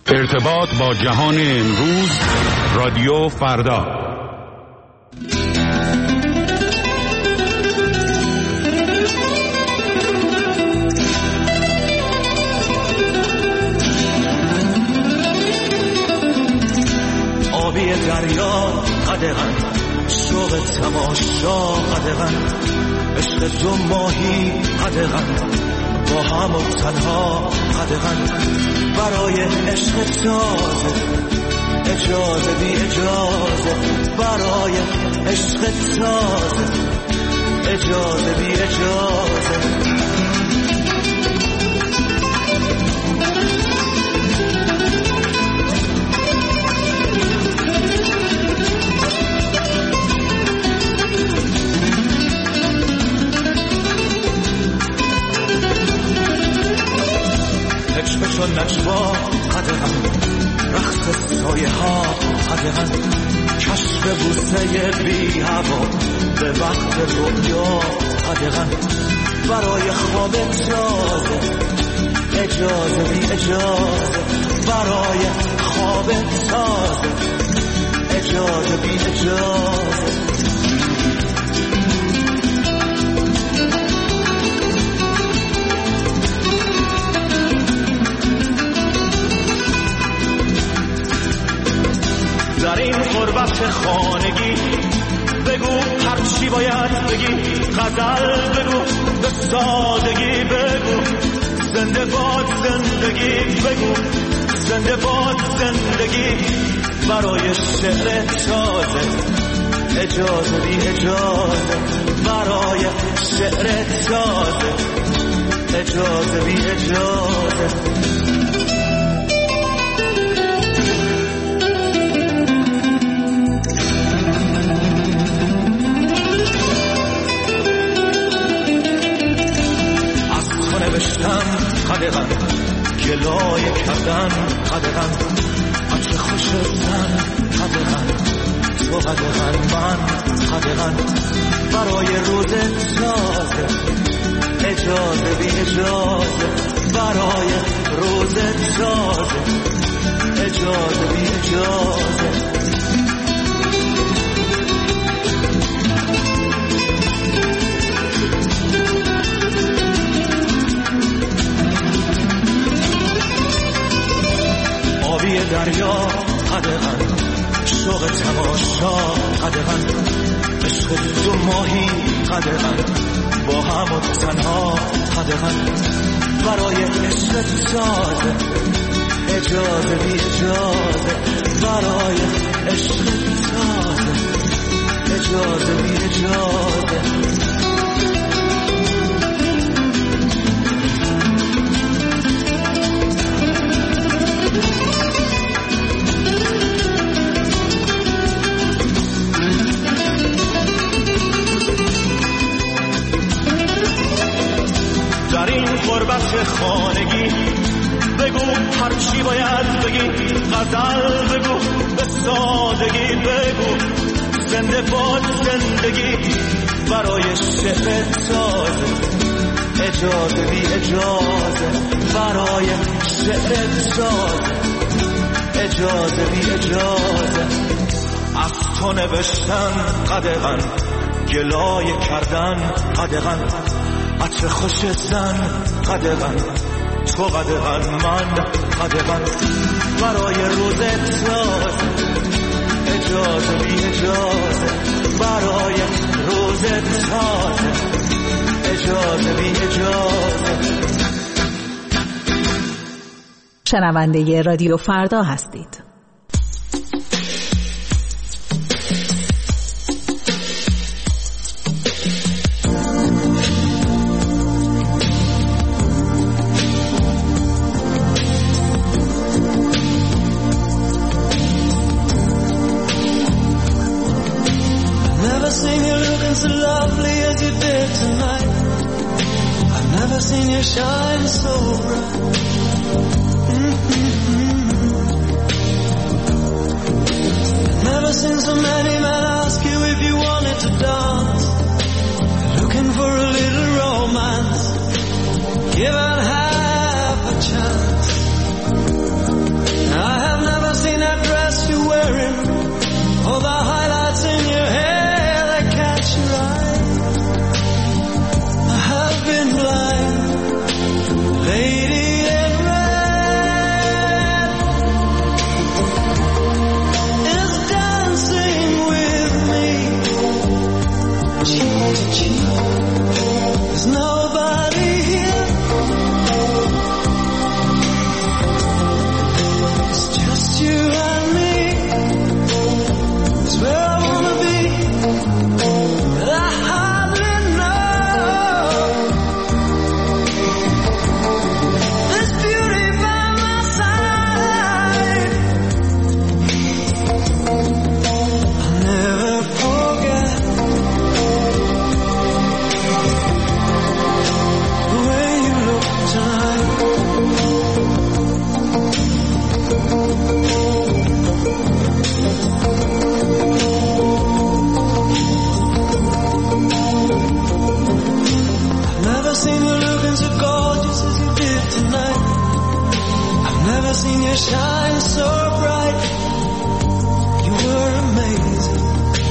ارتباط با جهان امروز، رادیو فردا. آبی دریا قدغن، شوق تماشا قدغن، عشق دو ماهی قدغن، با هم و تنها قدغن، برای عشق تازه اجازه بی اجازه، برای عشق تازه اجازه بی اجازه. چون نجوا قدغن، رقص سایه ها قدغن، کشف بوسه بی هوا به وقت رویا قدغن، برای خواب تازه اجازه بی اجازه، برای خواب تازه اجازه بی اجازه. در این غربت خانگی بگو هر چی باید بگی، غزل بگو به سادگی بگو، زنده باد زندگی بگو، زنده باد زندگی، برای شعر تازه اجازه بی اجازه، برای شعر تازه اجازه بی اجازه. قدغن، گلایه کردن قدغن، عطر خوش زن قدغن، تو قدغن من قدغن، برای روز تازه اجازه بی اجازه، برای روز تازه اجازه بی اجازه. دریا قدغن، شوق تماشا قدغن، عشق دو ماهی قدغن، با هم و تنها قدغن، برای عشق تازه اجازه بی اجازه، برای عشق تازه اجازه بی اجازه. در این غربت خانگی بگو هر چی باید بگی، غزل بگو به سادگی بگو، زنده باد زندگی، برای شعر تازه اجازه بی اجازه، برای شعر تازه اجازه بی اجازه. از تو نوشتن قدغن، گلایه کردن قدغن، عطر خوش زن قدغن، تو قدغن من قدغن، برای روز تازه اجازه بی اجازه، برای روز تازه اجازه بی اجازه. شنونده رادیو فردا هستید. Shine so bright. Never seen so many men ask you if you wanted to dance. Looking for a little romance, given half a chance. you shine so bright. You were amazing.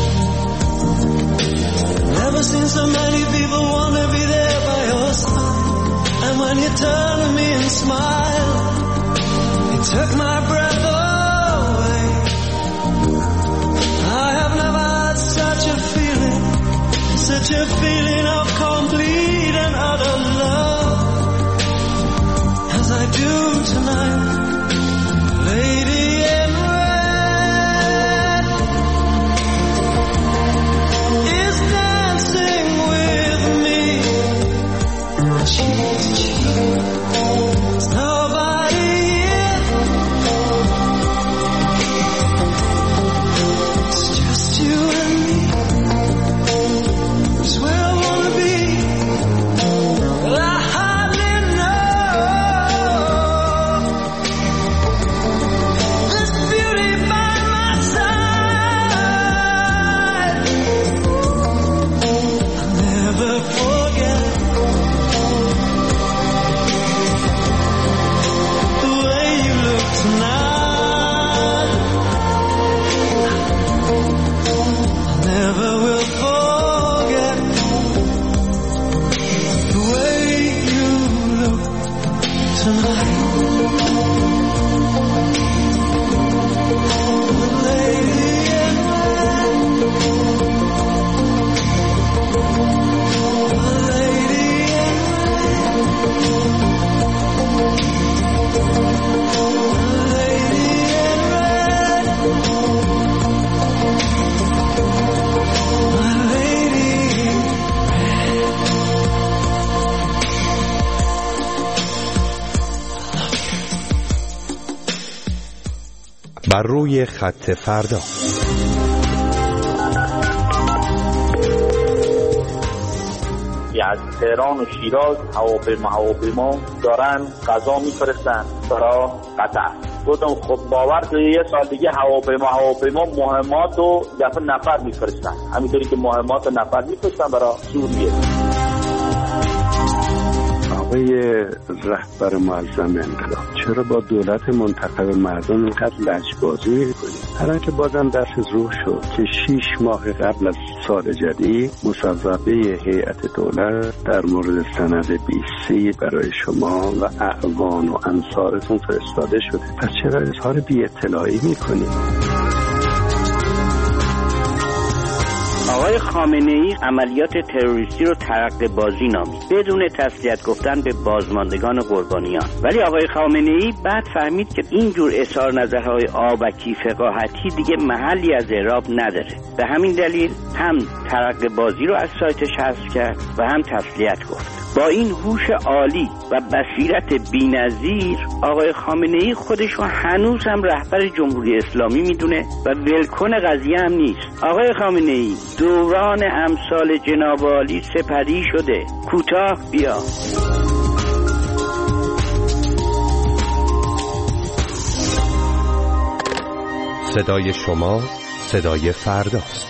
Never seen so many people want to be there by your side. And when you turn to me and smile, it took my breath away. I have never had such a feeling of complete and utter love as I do tonight. Lady in red is dancing with me, cheek to cheek. There's nobody here. It's just you and me. It's where I wanna be. Well, I hardly know this beauty by my side. I'll never forget the way you look tonight. I never will forget the way you look tonight. Lady in red. Lady in red. Lady in red. My lady in بر روی خط فردا. از تهران و شیراز هواپیما دارن غذا میفرستن برای قطر. گفتم خب باور کنید یه سال دیگه هواپیما مهمات و دفعه نفر میفرستن، همینطوری که مهمات و نفر میفرستن برای سوریه. آقای رهبر معظم انقلاب، چرا با دولت منتخب مردم اینقدر لجبازی میکنید؟ الان که بازم درس روح شد که 6 ماه قبل از سال جدید مصوبه هیئت دولت در مورد سند BC برای شما و اعوان و انصارتون فرستاده شده. پس چرا اظهار بی اطلاعی میکنید؟ آقای خامنه‌ای عملیات تروریستی رو ترقه بازی نامید بدون تسلیت گفتن به بازماندگان و قربانیان. ولی آقای خامنه‌ای بعد فهمید که اینجور اظهار نظرهای آبکی فقاهتی دیگه محلی از اعراب نداره. به همین دلیل هم ترقه بازی رو از سایتش حذف کرد و هم تسلیت گفت. با این هوش عالی و بصیرت بی‌نظیر آقای خامنه‌ای خودش رو هنوز هم رهبر جمهوری اسلامی میدونه و ولکن قضیه هم نیست. آقای خامنه‌ای دوران امثال جناب عالی سپری شده. کوتاه بیا. صدای شما صدای فرداست.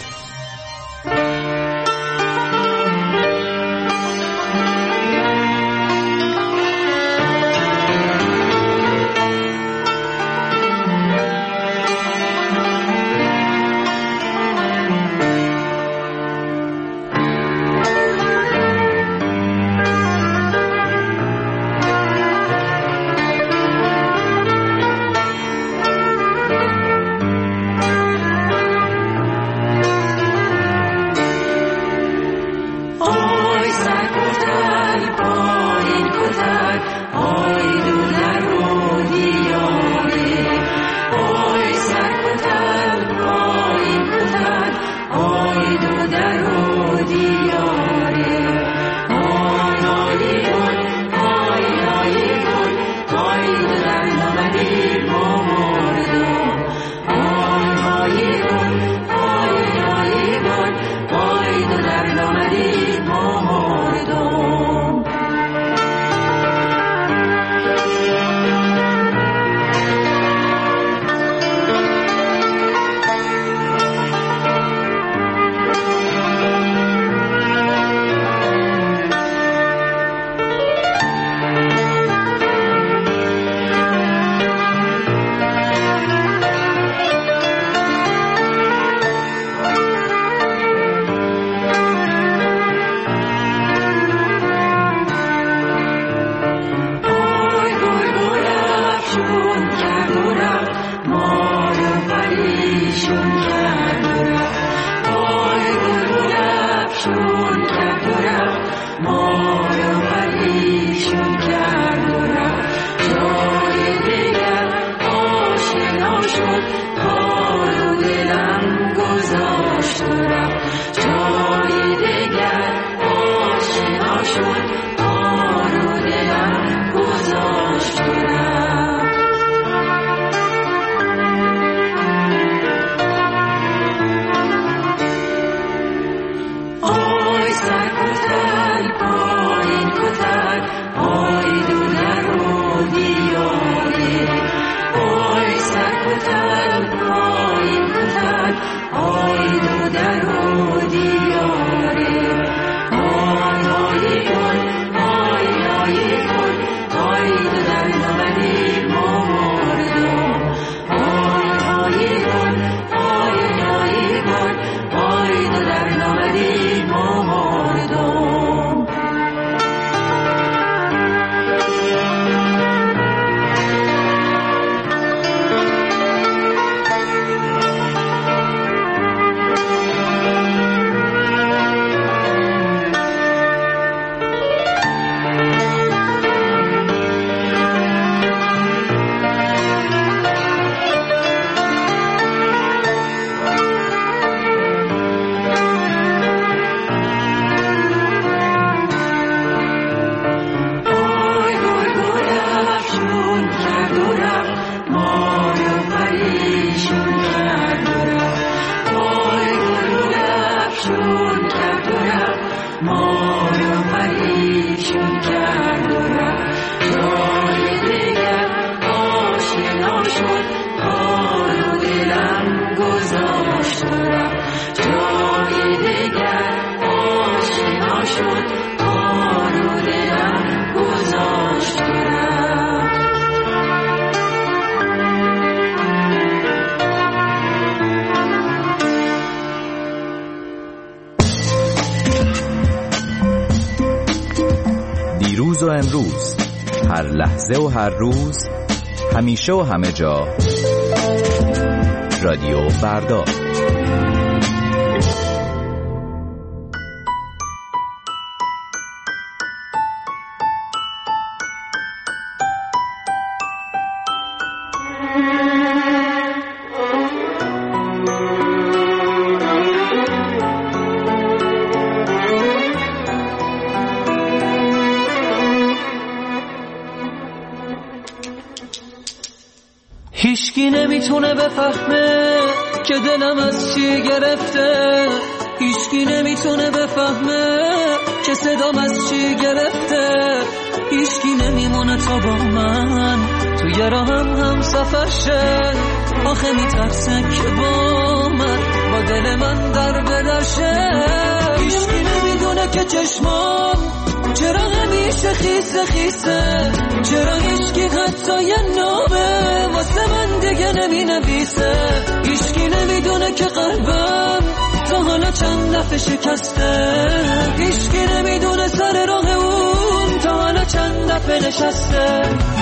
کرد و رفت، ما رو پریشون کرد و رفت. وای گل و افشون کرد و رفت، ما رو پریشون کرد و رفت. جای دیگر آشنا شد، کار و دلم گذاشت و رفت. جای دیگر آشنا شد، کار و دلم گذاشت و رفت. دیروز و امروز، هر لحظه و هر روز، همیشه و همه جا، رادیو فردا. هیچکی نمیتونه بفهمه که دلم از چی گرفته. هیچکی نمیتونه بفهمه که صدام از چی گرفته. هیچکی نمیمونه تا با من توی راهم سفر شه. آخه میترسه که با من با دل من در بدرشه. هیچکی نمیدونه که چشمام چرا همیشه خیسه خیسه. چرا هیچکی حتی یه نامه واسه من دیگه نمی نویسه. هیچکی نمیدونه که قلبم تا حالا چند دفعه شکسته. هیچکی نمیدونه سر راه اون تا حالا چند دفعه نشسته.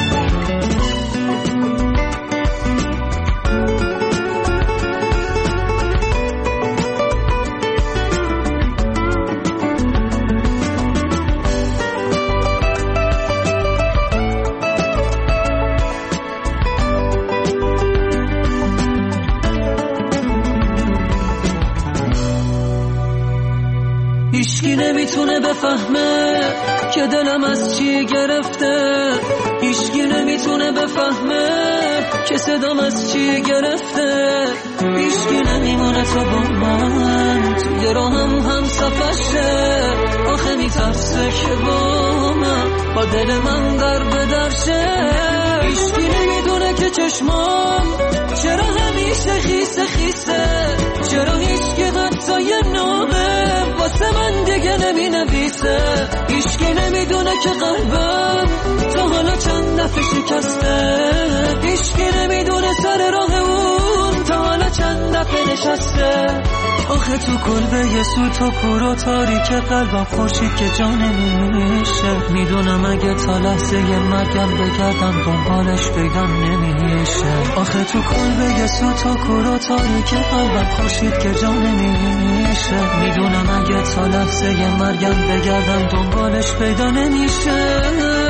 هیچکی نمیتونه بفهمه که دلم از چی گرفته. هیچکی نمیتونه بفهمه که صدام از چی گرفته. هیچکی نمیمونه تا با من توی راهم سفر شه. آخه میترسه که با من با دل من در بدرشه. هیچکی نمیدونه که چشمام چرا همیشه خیسه خیسه. چرا هیچکی حتی یه نامه واسه من دیگه نمی نویسه. هیچکی نمیدونه که قلبم تا حالا چند دفعه شکسته. هیچکی نمیدونه سر راه اون تا حالا چند دفعه نشسته. آخه تو کلبه یه سوت و کور و تاریک قلبم خورشید که جا نمیشه. میدونم اگه تا لحظه مرگم بگردم دنبالش پیدا نمیشه. آخه تو کلبه یه سوت و کور و تاریک قلبم خورشید که جا نمیشه. میدونم اگه تا لحظه مرگم بگردم دنبالش پیدا نمیشه.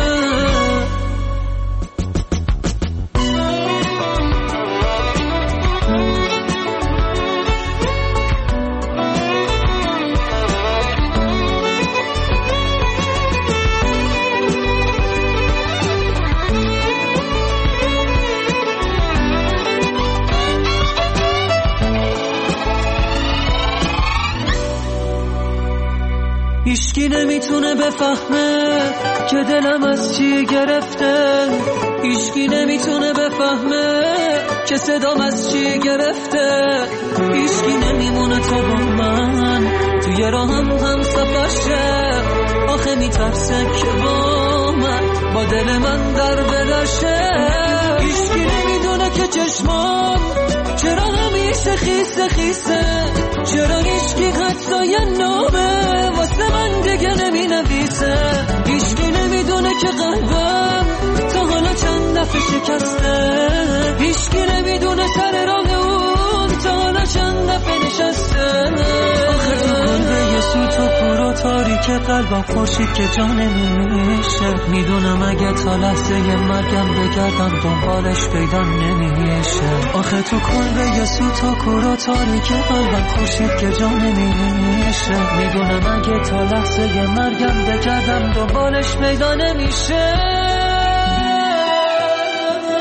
هیچکی نمیتونه بفهمه که دلم از چی گرفته. هیچکی نمیتونه بفهمه که صدام از چی گرفته. هیچکی نمیمونه تا با من توی راهم سفر شه. آخه میترسه که با من با دل من در بدرشه. هیچکی نمیدونه که چشمام چرا همیشه خیسه خیسه. چرا هیچکی حتی یه نامه واسه من دیگه نمی نویسه. هیچکی نمیدونه که قلبم تا حالا چند دفعه شکسته. هیچکی نمیدونه سر راه اون تا حالا چند دفعه نشسته. آخه تو قلبه یه سوت و پر و تاریک قلبم خورشید که جا نمیشه. میدونم اگه تا لحظه مرگم بگردم دنبالش پیدا نمیشه. آخه تو کلبه یه سوت و پر و تاریک قلبم خورشید که جا نمیشه. میدونم اگه تا لحظه مرگم بگردم دنبالش پیدا نمیشه.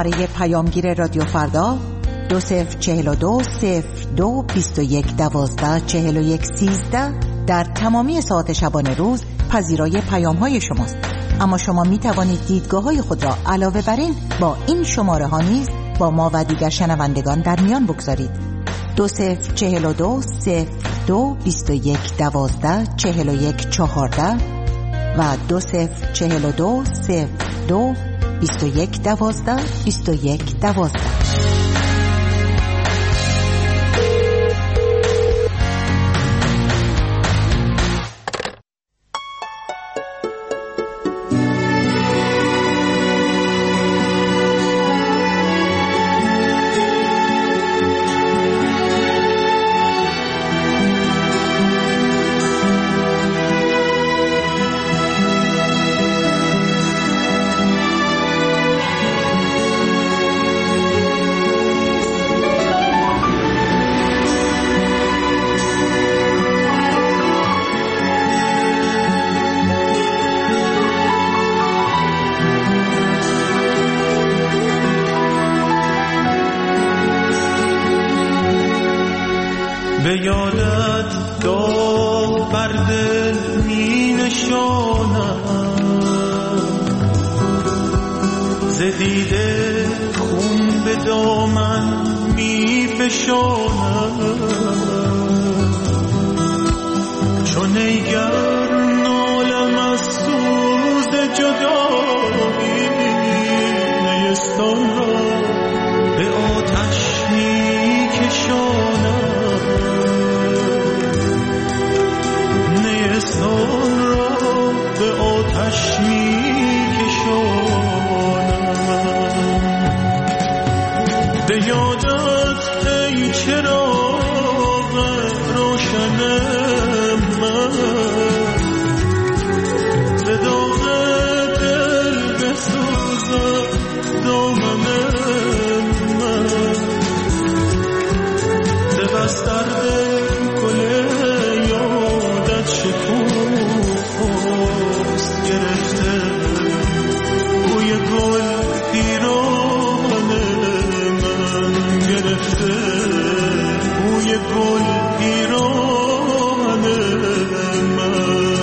شماره پیامگیر رادیو فردا 20420221124113 در تمامی ساعت شبانه روز پذیرای پیام‌های شماست. اما شما می توانید دیدگاه‌های خود را علاوه بر این با این شماره ها نیز با ما و دیگر شنوندگان در میان بگذارید. 204201124114 و 20420221122112. به یادت داغ بر دل می نشانم، ز دیده خون به دامن می فشانم، چون ایگر نالم از سوز جدایی، نیستان را به آتش می کشانم، نیستان را به آتش می کشانم. به یادت ای چراغ روشن من، ز داغ دل بسوزد دامن من، ز بستر گل یادت شکوفاست گرفته، بوی گل پیران من گرفته، بوی گل پیران من.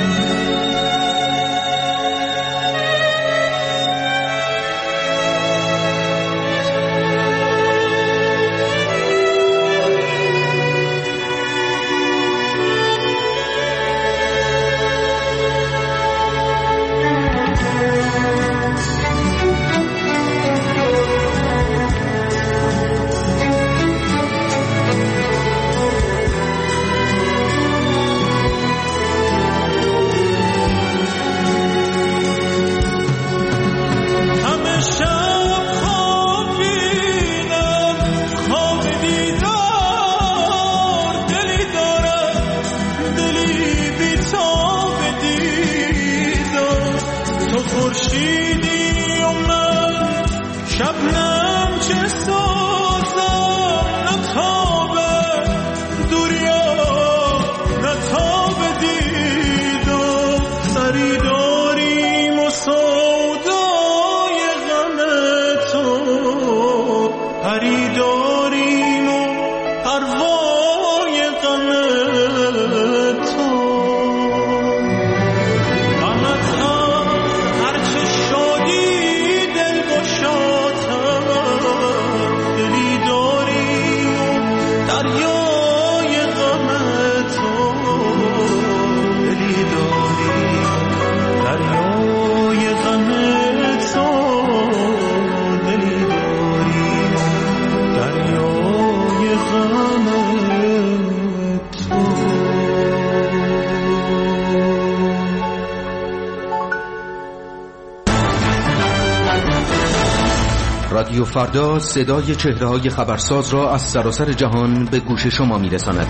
رادیو فردا صدای چهره‌های خبرساز را از سراسر جهان به گوش شما می‌رساند.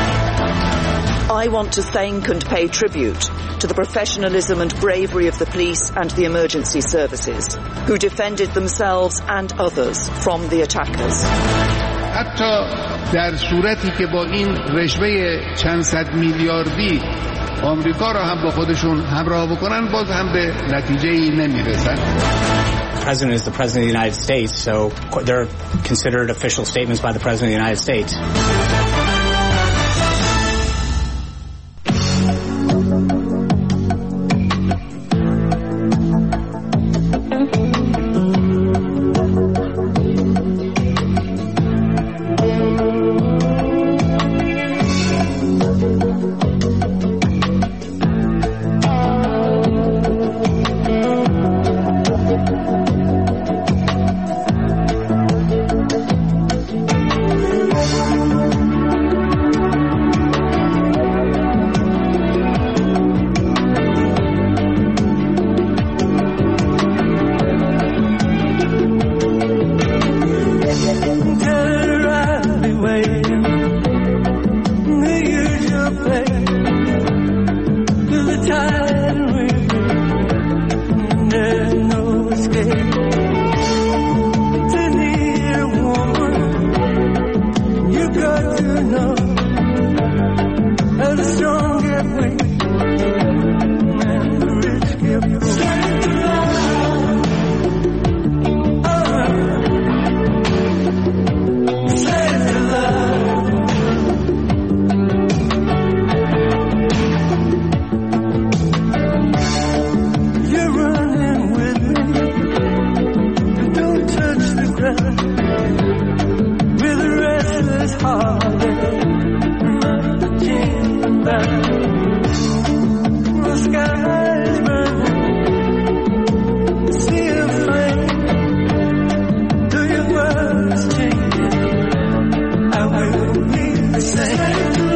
I want to thank and pay tribute to the professionalism and bravery of the police and the emergency services who defended themselves and others from the attackers. حتی در صورتی که با این رشوه چند صد میلیاردی آمریکا را هم با خودشون همراه بکنن، باز هم به نتیجه‌ای نمیرسن. The president is the president of the United States, so they're considered official statements by the president of the United States. Say